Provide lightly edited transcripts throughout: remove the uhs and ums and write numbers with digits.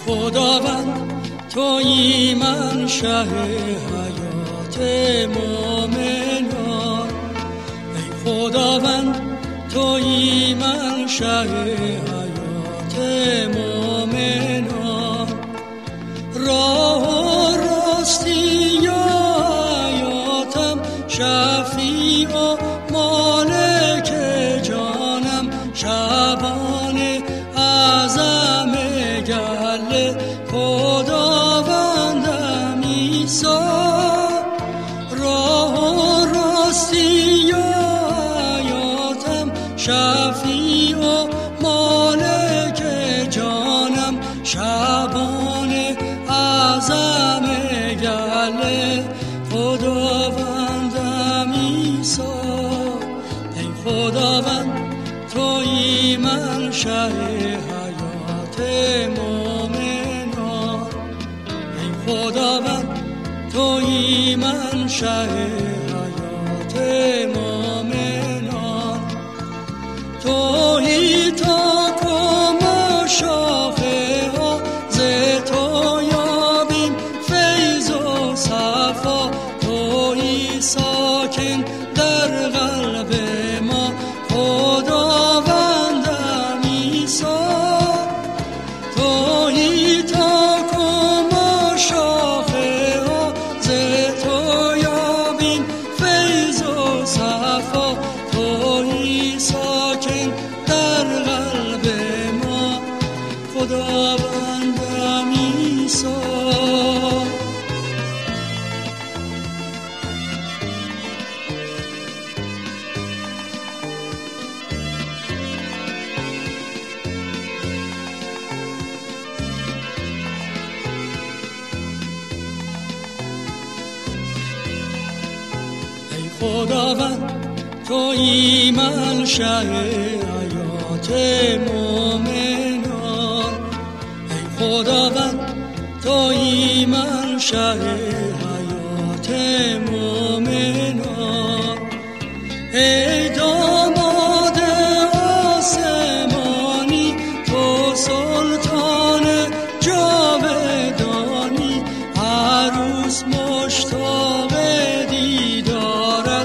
خداوند تویی منشأ حیات مومنان، ای خداوند تویی منشأ حیات مومنان. راه و راستی و حیاتم، شفیع و مالک جانم، شبان اعظم گله خداوندم عیسی. راه و راستی و حیاتم، شفیع و مالک جانم، شبان اعظم گله خداوندم عیسی. ای خداوند تویی منشأ حیات مومنان، ای خداوند تویی منشأ حیات مومنان. تویی تاک و شاخه ها، ز تو یابیم فیض و صفا. تویی ساکن در قلب ما خداوندم عیسی. تویی تاک و شاخه ها، ز تو یابیم فیض و صفا. تویی ساکن در قلب ما خداوندم عیسی. خداوند تویی منشأ حیات مومنان، ای خداوند تویی منشأ حیات مومنان. ای داماد آسمانی، تو سلطان جاودانی، عروس مشتاق دیدارت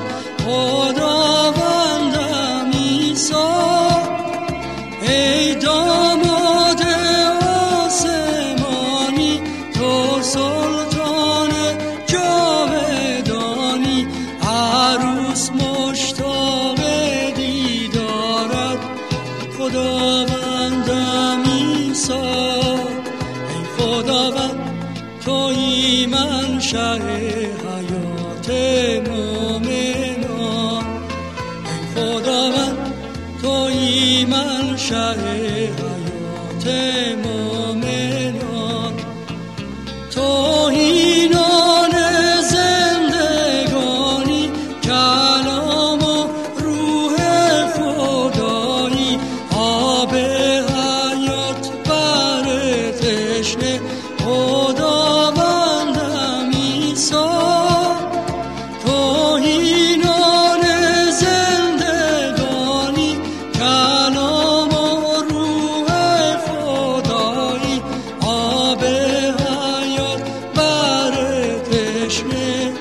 خداوندم عیسی. ای داماد آسمانی، تو سلطان جاودانی، عروس مشتاق دیدارت خداوندم عیسی. ای خداوند تویی منشأ حیات مومنان، ای خداوند تویی منشأ حیات مومنان. تویی نان زندگانی، کلام و روح خدایی، آب حیات بر تشنه خداوندم عیسی. تویی نان زندگانی، کلام و روح خدایی، آب حیات بر تشنه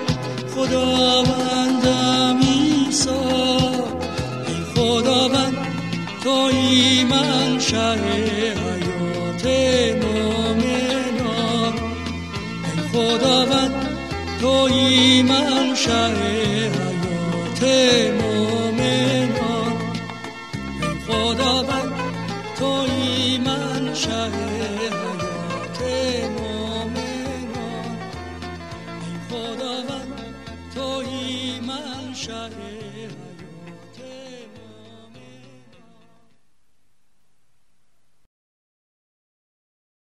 خداوندم عیسی. ای خداوند تویی منشأ حیات مومنان، ای خداوند تویی منشأ حیات مومنان.